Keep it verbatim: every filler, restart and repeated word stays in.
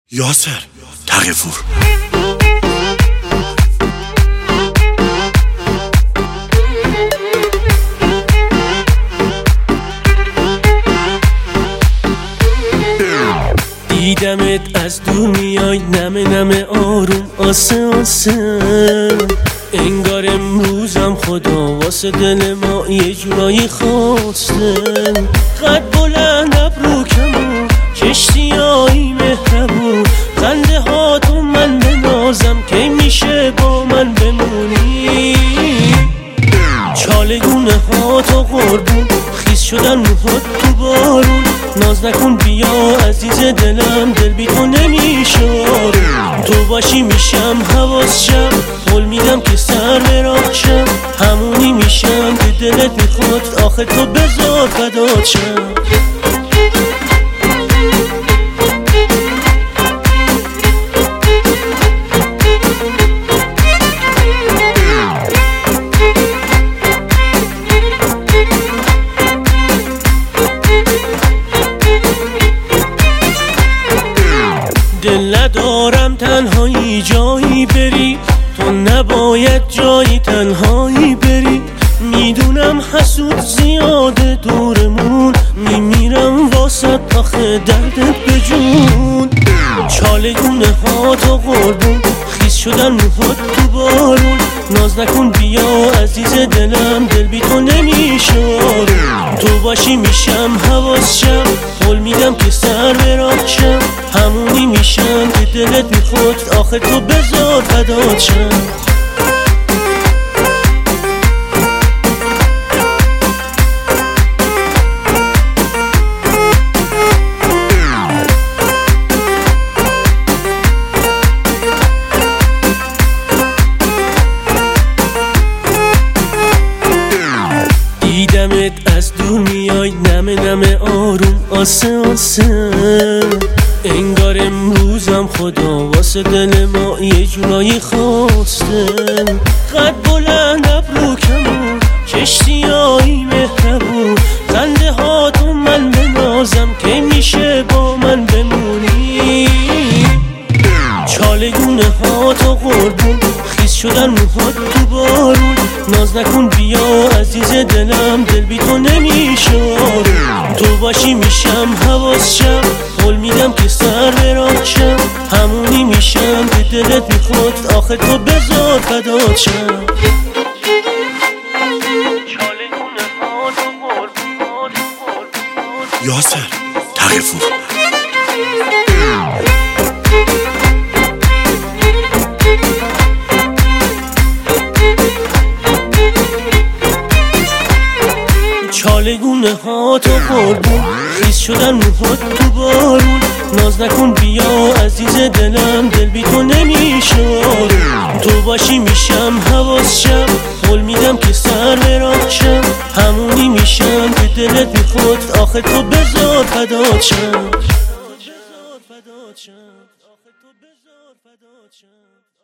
یاسر تقی‌پور. دیدمت از دور میای نمه نمه آروم آسه آسه، انگار امروزم خدا واسه دل ما یه جورایی خواسته. قد بلند ابرو کمون کشتیایی مهربون، خنده هاتون من بنازم کی میشه با من بمونی. چالگونه هاتو قربون خیس شدن موهات تو بارون، ناز نکن بیا عزیز دلم دل بی تو نمیشه. تو باشی میشم حواس شم، قول میدم که سر براه شم، همونی میشم که دلت میخواد آخه تو بذار فدات شم. دل ندارم تنهایی جایی بری، تو نباید جایی تنهایی بری. میدونم حسود زیاده دورمون، میمیرم واسه آخه دردت به جون. چالگونه هاتو قربون خیس شدن موهات تو بارون، ناز نکن بیا عزیز دلم دل بی تو نمیشه. تو باشی میشم حواس شم، قول میدم که سر براه شم، همونی میشم که دلت میخواد آخه تو بذار فدات شم. دیدمت از دور میای نمه نمه آروم آسه آسه، انگار امروزم خدا واسه دل ما یه جورایی خواسته. قد بلند ابرو کمون کشتیایی مهربون، خنده هاتون من بنازم کی میشه با من بمونی. چالگونه هاتو قربون خیس شدن موهات تو بارون، ناز نکن بیا عزیز دلم دل بی تو نمیشه. تو باشی میشم حواس شم، قول میدم که سر براه شم، همونی میشم که دلت میخواد آخه تو بذار فدات شم. یاسر تقی‌پور. چالگونه هاتو قربون خیس شدن موهات تو بارون، ناز نکن بیا عزیز دلم دل بی تو نمیشه. تو باشی میشم حواس شم، قول میدم که سر براه شم، همونی میشم که دلت میخواد آخه تو بذار فدات شم.